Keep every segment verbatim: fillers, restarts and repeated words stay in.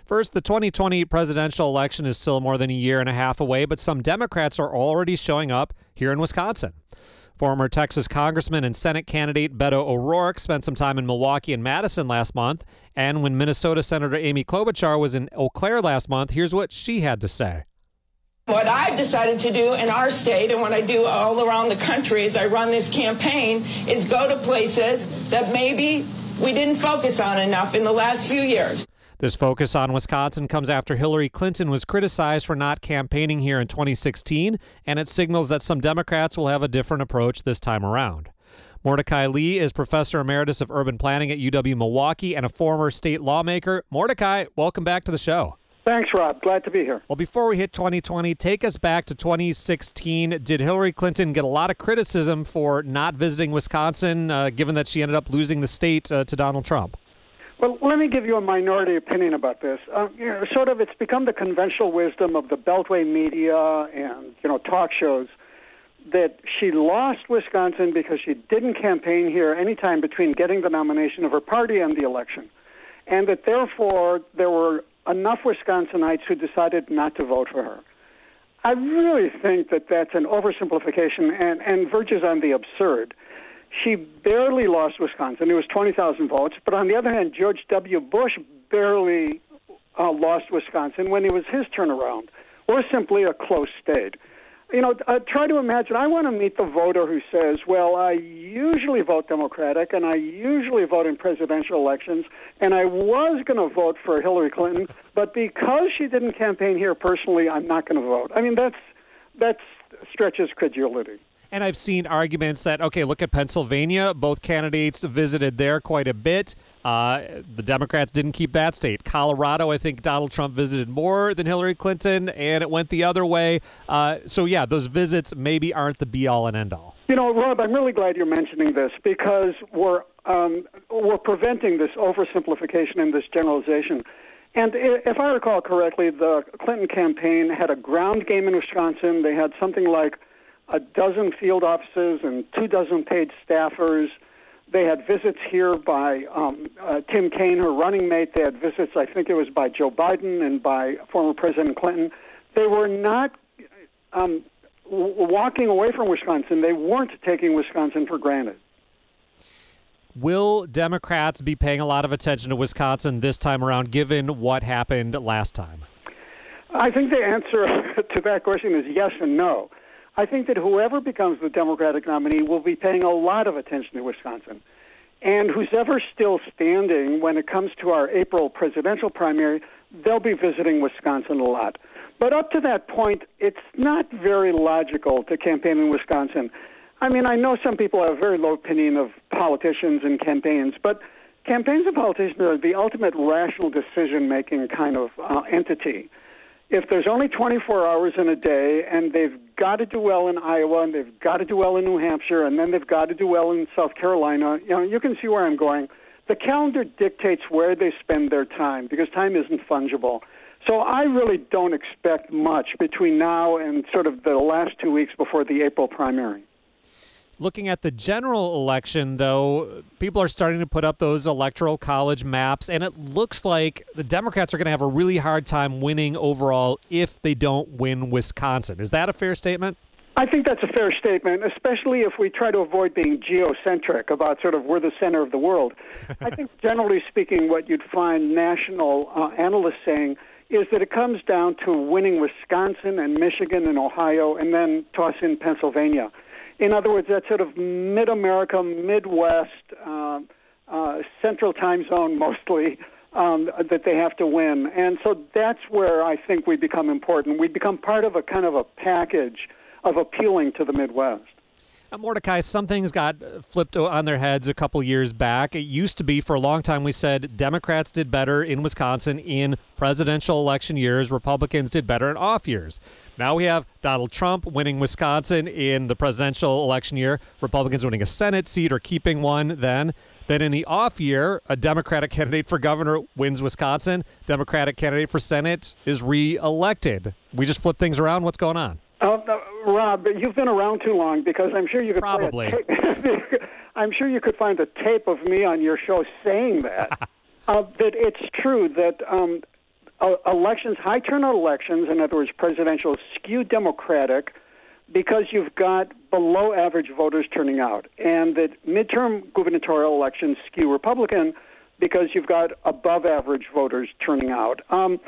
First, the twenty twenty presidential election is still more than a year and a half away, but some Democrats are already showing up here in Wisconsin. Former Texas Congressman and Senate candidate Beto O'Rourke spent some time in Milwaukee and Madison last month. And when Minnesota Senator Amy Klobuchar was in Eau Claire last month, here's what she had to say. What I've decided to do in our state and what I do all around the country as I run this campaign is go to places that maybe we didn't focus on enough in the last few years. This focus on Wisconsin comes after Hillary Clinton was criticized for not campaigning here in twenty sixteen, and it signals that some Democrats will have a different approach this time around. Mordecai Lee is Professor Emeritus of Urban Planning at U W-Milwaukee and a former state lawmaker. Mordecai, welcome back to the show. Thanks, Rob. Glad to be here. Well, before we hit twenty twenty, take us back to twenty sixteen. Did Hillary Clinton get a lot of criticism for not visiting Wisconsin, uh, given that she ended up losing the state uh, to Donald Trump? Well, let me give you a minority opinion about this. Uh, you know, sort of, it's become the conventional wisdom of the Beltway media and, you know, talk shows that she lost Wisconsin because she didn't campaign here any time between getting the nomination of her party and the election, and that therefore there were enough Wisconsinites who decided not to vote for her. I really think that that's an oversimplification and, and verges on the absurd. She barely lost Wisconsin. It was twenty thousand votes. But on the other hand, George W. Bush barely uh, lost Wisconsin when it was his turnaround, or simply a close state. You know, uh, try to imagine, I want to meet the voter who says, well, I usually vote Democratic, and I usually vote in presidential elections, and I was going to vote for Hillary Clinton, but because she didn't campaign here personally, I'm not going to vote. I mean, that's that stretches credulity. And I've seen arguments that, okay, look at Pennsylvania. Both candidates visited there quite a bit. Uh, the Democrats didn't keep that state. Colorado, I think Donald Trump visited more than Hillary Clinton, and it went the other way. Uh, so, yeah, those visits maybe aren't the be-all and end-all. You know, Rob, I'm really glad you're mentioning this because we're um, we're preventing this oversimplification and this generalization. And if I recall correctly, the Clinton campaign had a ground game in Wisconsin. They had something like a dozen field offices and two dozen paid staffers. They had visits here by um, uh, Tim Kaine, her running mate. They had visits, I think it was by Joe Biden and by former President Clinton. They were not um, w- walking away from Wisconsin. They weren't taking Wisconsin for granted. Will Democrats be paying a lot of attention to Wisconsin this time around, given what happened last time? I think the answer to that question is yes and no. I think that whoever becomes the Democratic nominee will be paying a lot of attention to Wisconsin. And who's ever still standing when it comes to our April presidential primary, they'll be visiting Wisconsin a lot. But up to that point, it's not very logical to campaign in Wisconsin. I mean, I know some people have a very low opinion of politicians and campaigns, but campaigns and politicians are the ultimate rational decision-making kind of uh, entity. If there's only twenty-four hours in a day and they've got to do well in Iowa and they've got to do well in New Hampshire and then they've got to do well in South Carolina, you know, you can see where I'm going. The calendar dictates where they spend their time because time isn't fungible. So I really don't expect much between now and sort of the last two weeks before the April primary. Looking at the general election, though, people are starting to put up those electoral college maps, and it looks like the Democrats are going to have a really hard time winning overall if they don't win Wisconsin. Is that a fair statement? I think that's a fair statement, especially if we try to avoid being geocentric about sort of we're the center of the world. I think generally speaking, what you'd find national uh, analysts saying is that it comes down to winning Wisconsin and Michigan and Ohio and then toss in Pennsylvania. In other words, that sort of mid-America, Midwest, uh, uh, central time zone mostly, um, that they have to win. And so that's where I think we become important. We become part of a kind of a package of appealing to the Midwest. Uh, Mordecai, some things got flipped on their heads a couple years back. It used to be for a long time we said Democrats did better in Wisconsin in presidential election years. Republicans did better in off years. Now we have Donald Trump winning Wisconsin in the presidential election year, Republicans winning a Senate seat or keeping one then. Then in the off year, a Democratic candidate for governor wins Wisconsin. Democratic candidate for Senate is re-elected. We just flip things around. What's going on? Uh, uh, Rob, you've been around too long because I'm sure you could probably. I'm sure you could find a tape of me on your show saying that. uh, that it's true that um, uh, elections, high turnout elections, in other words, presidential, skew Democratic because you've got below average voters turning out, and that midterm gubernatorial elections skew Republican because you've got above average voters turning out. Um,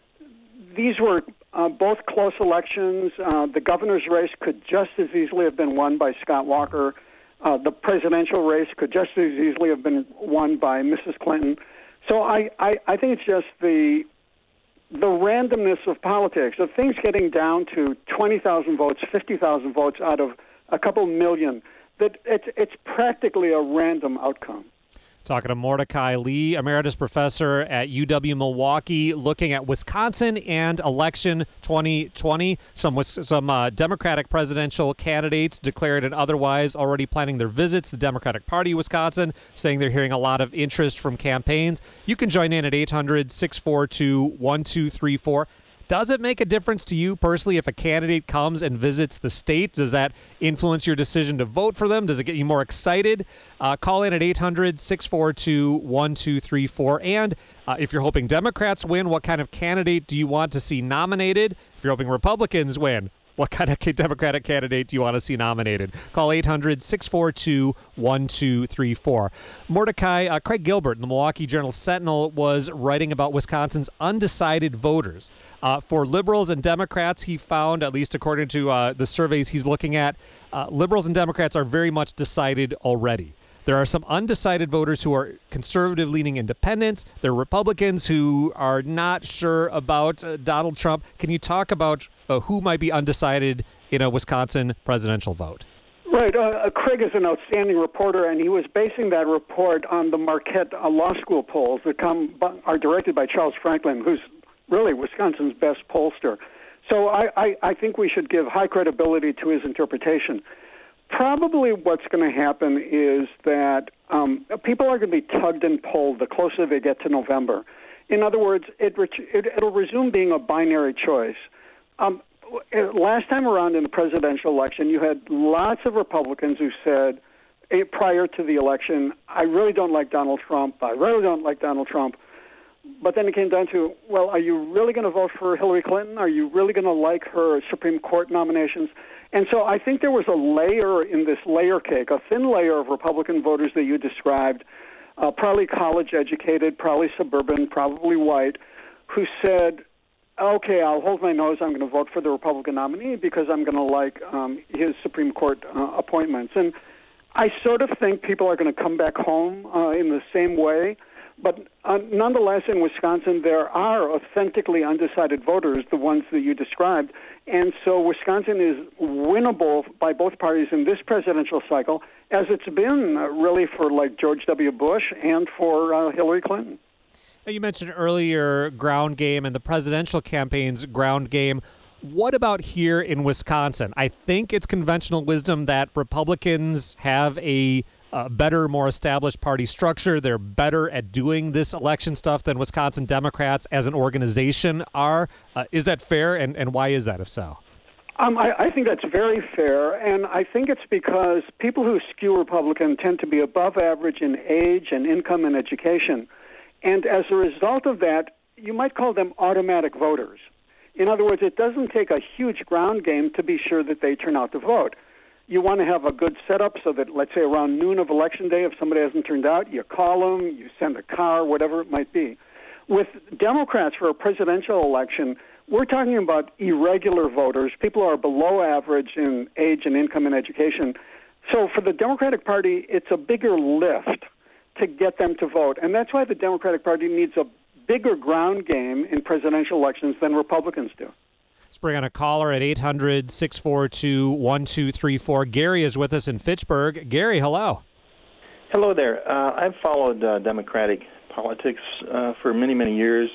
these were uh, both close elections. Uh, the governor's race could just as easily have been won by Scott Walker. Uh, the presidential race could just as easily have been won by Missus Clinton. So I, I, I think it's just the the randomness of politics, of things getting down to twenty thousand votes, fifty thousand votes out of a couple million, that it's, it's practically a random outcome. Talking to Mordecai Lee, emeritus professor at U W-Milwaukee, looking at Wisconsin and election twenty twenty. Some some uh, Democratic presidential candidates declared and otherwise already planning their visits. The Democratic Party of Wisconsin saying they're hearing a lot of interest from campaigns. You can join in at eight hundred, six four two, one two three four. Does it make a difference to you personally if a candidate comes and visits the state? Does that influence your decision to vote for them? Does it get you more excited? Uh, call in at eight hundred, six four two, one two three four. And uh, if you're hoping Democrats win, what kind of candidate do you want to see nominated? If you're hoping Republicans win, what kind of Democratic candidate do you want to see nominated? Call eight hundred, six four two, one two three four. Mordecai, uh, Craig Gilbert in the Milwaukee Journal-Sentinel was writing about Wisconsin's undecided voters. Uh, for liberals and Democrats, he found, at least according to uh, the surveys he's looking at, uh, liberals and Democrats are very much decided already. There are some undecided voters who are conservative-leaning independents. There are Republicans who are not sure about uh, Donald Trump. Can you talk about uh, who might be undecided in a Wisconsin presidential vote? Right. Uh, Craig is an outstanding reporter, and he was basing that report on the Marquette uh, Law School polls that come are directed by Charles Franklin, who's really Wisconsin's best pollster. So I, I, I think we should give high credibility to his interpretation. Probably what's going to happen is that um, people are going to be tugged and pulled the closer they get to November. In other words, it, it, it'll resume being a binary choice. Um, last time around in the presidential election, you had lots of Republicans who said, eh, prior to the election, I really don't like Donald Trump, I really don't like Donald Trump. But then it came down to, well, are you really going to vote for Hillary Clinton? Are you really going to like her Supreme Court nominations? And so I think there was a layer in this layer cake, a thin layer of Republican voters that you described, uh, probably college-educated, probably suburban, probably white, who said, okay, I'll hold my nose, I'm going to vote for the Republican nominee because I'm going to like um, his Supreme Court uh, appointments. And I sort of think people are going to come back home uh, in the same way. But uh, nonetheless, in Wisconsin, there are authentically undecided voters, the ones that you described. And so Wisconsin is winnable by both parties in this presidential cycle, as it's been uh, really for like George W. Bush and for uh, Hillary Clinton. Now, you mentioned earlier ground game and the presidential campaign's ground game. What about here in Wisconsin? I think it's conventional wisdom that Republicans have a Uh, better, more established party structure. They're better at doing this election stuff than Wisconsin Democrats as an organization are. Uh, is that fair, and, and why is that, if so? Um, I, I think that's very fair, and I think it's because people who skew Republican tend to be above average in age and income and education. And as a result of that, you might call them automatic voters. In other words, it doesn't take a huge ground game to be sure that they turn out to vote. You want to have a good setup so that, let's say, around noon of Election Day, if somebody hasn't turned out, you call them, you send a car, whatever it might be. With Democrats for a presidential election, we're talking about irregular voters, people who are below average in age and income and education. So for the Democratic Party, it's a bigger lift to get them to vote. And that's why the Democratic Party needs a bigger ground game in presidential elections than Republicans do. Let's bring on a caller at eight hundred, six four two, one two three four. Gary is with us in Fitchburg. Gary, hello. Hello there. Uh, I've followed uh, Democratic politics uh, for many, many years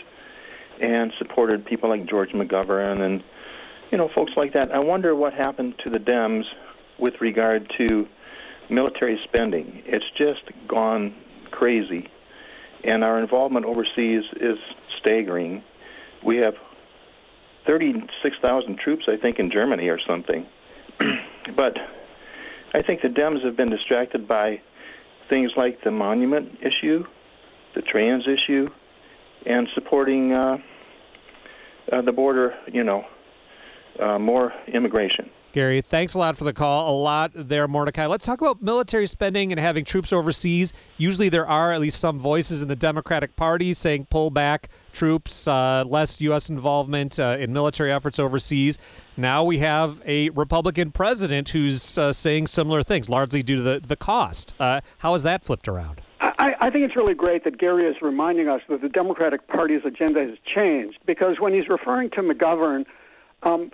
and supported people like George McGovern and, you know, folks like that. I wonder what happened to the Dems with regard to military spending. It's just gone crazy, and our involvement overseas is staggering. We have thirty-six thousand troops, I think, in Germany or something. But I think the Dems have been distracted by things like the monument issue, the trans issue, and supporting uh, uh, the border, you know, uh, more immigration. Gary, thanks a lot for the call. A lot there, Mordecai. Let's talk about military spending and having troops overseas. Usually there are at least some voices in the Democratic Party saying pull back troops, uh, less U S involvement uh, in military efforts overseas. Now we have a Republican president who's uh, saying similar things, largely due to the, the cost. Uh, how has that flipped around? I, I think it's really great that Gary is reminding us that the Democratic Party's agenda has changed, because when he's referring to McGovern, um,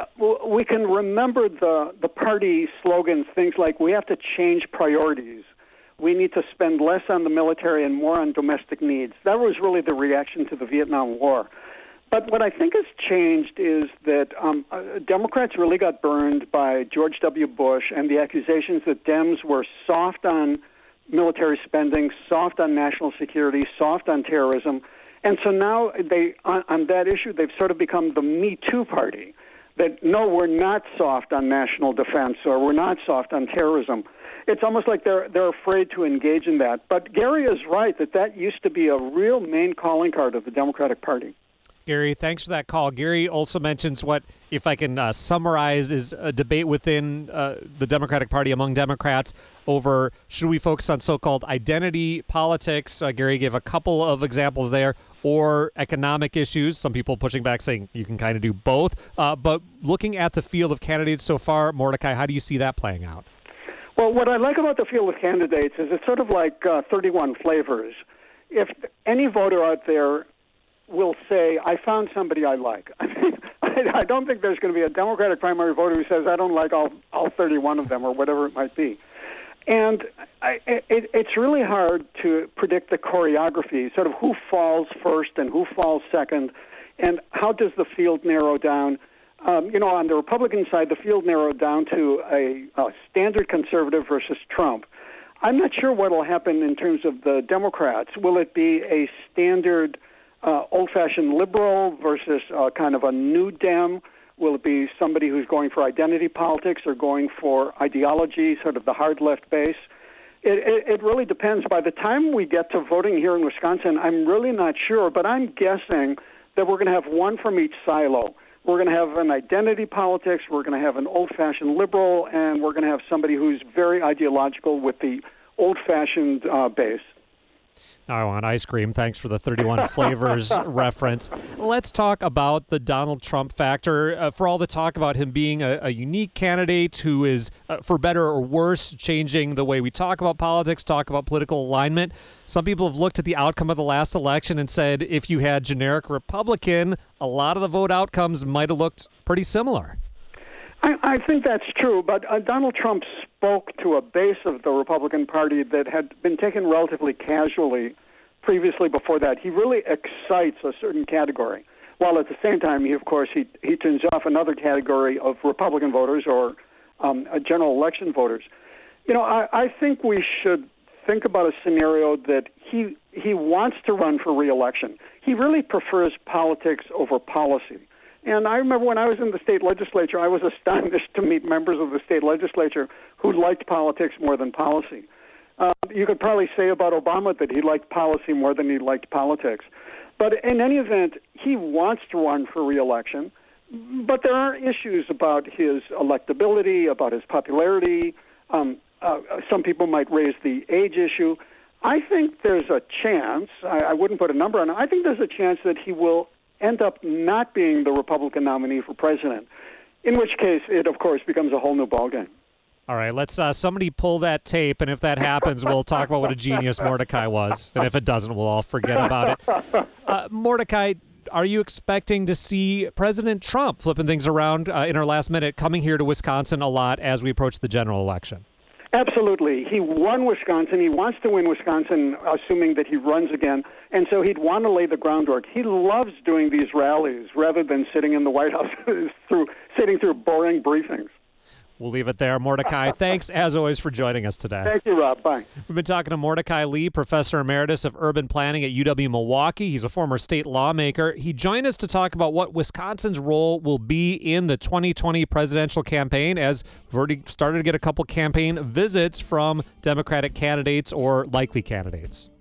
we can remember the, the party slogans, things like, we have to change priorities. We need to spend less on the military and more on domestic needs. That was really the reaction to the Vietnam War. But what I think has changed is that um, uh, Democrats really got burned by George W. Bush and the accusations that Dems were soft on military spending, soft on national security, soft on terrorism. And so now they, on, on that issue, they've sort of become the Me Too party. That, no, we're not soft on national defense, or we're not soft on terrorism. It's almost like they're they're afraid to engage in that. But Gary is right that that used to be a real main calling card of the Democratic Party. Gary, thanks for that call. Gary also mentions what, if I can uh, summarize, is a debate within uh, the Democratic Party among Democrats over should we focus on so-called identity politics. Uh, Gary gave a couple of examples there, or economic issues. Some people pushing back saying you can kind of do both. Uh, but looking at the field of candidates so far, Mordecai, how do you see that playing out? Well, what I like about the field of candidates is it's sort of like uh, thirty-one flavors. If any voter out there will say, I found somebody I like. I mean, I don't think there's going to be a Democratic primary voter who says, I don't like all, all thirty-one of them, or whatever it might be. And I, it, it's really hard to predict the choreography, sort of who falls first and who falls second, and how does the field narrow down. Um, you know, on the Republican side, the field narrowed down to a, a standard conservative versus Trump. I'm not sure what will happen in terms of the Democrats. Will it be a standard uh, old-fashioned liberal versus uh, kind of a new Dem? Will it be somebody who's going for identity politics or going for ideology, sort of the hard left base? It, it, it really depends. By the time we get to voting here in Wisconsin, I'm really not sure, but I'm guessing that we're going to have one from each silo. We're going to have an identity politics, we're going to have an old-fashioned liberal, and we're going to have somebody who's very ideological with the old-fashioned uh, base. Now I want ice cream. Thanks for the thirty-one flavors reference. Let's talk about the Donald Trump factor. Uh, for all the talk about him being a, a unique candidate who is, uh, for better or worse, changing the way we talk about politics, talk about political alignment, some people have looked at the outcome of the last election and said if you had generic Republican, a lot of the vote outcomes might have looked pretty similar. I, I think that's true, but uh, Donald Trump spoke to a base of the Republican Party that had been taken relatively casually previously before that. He really excites a certain category, while at the same time, he, of course, he, he turns off another category of Republican voters or um, uh, general election voters. You know, I, I think we should think about a scenario that he he wants to run for re-election. He really prefers politics over policy. And I remember when I was in the state legislature, I was astonished to meet members of the state legislature who liked politics more than policy. Uh, you could probably say about Obama that he liked policy more than he liked politics. But in any event, he wants to run for re-election. But there are issues about his electability, about his popularity. Um, uh, some people might raise the age issue. I think there's a chance, I, I wouldn't put a number on it, I think there's a chance that he will end up not being the Republican nominee for president, in which case it, of course, becomes a whole new ballgame. All right, let's uh, somebody pull that tape, and if that happens, we'll talk about what a genius Mordecai was. And if it doesn't, we'll all forget about it. Uh, Mordecai, are you expecting to see President Trump flipping things around uh, in our last minute, coming here to Wisconsin a lot as we approach the general election? Absolutely. He won Wisconsin. He wants to win Wisconsin, assuming that he runs again. And so he'd want to lay the groundwork. He loves doing these rallies rather than sitting in the White House through sitting through boring briefings. We'll leave it there. Mordecai, thanks, as always, for joining us today. Thank you, Rob. Bye. We've been talking to Mordecai Lee, Professor Emeritus of Urban Planning at U W-Milwaukee. He's a former state lawmaker. He joined us to talk about what Wisconsin's role will be in the twenty twenty presidential campaign, as we've already started to get a couple campaign visits from Democratic candidates or likely candidates.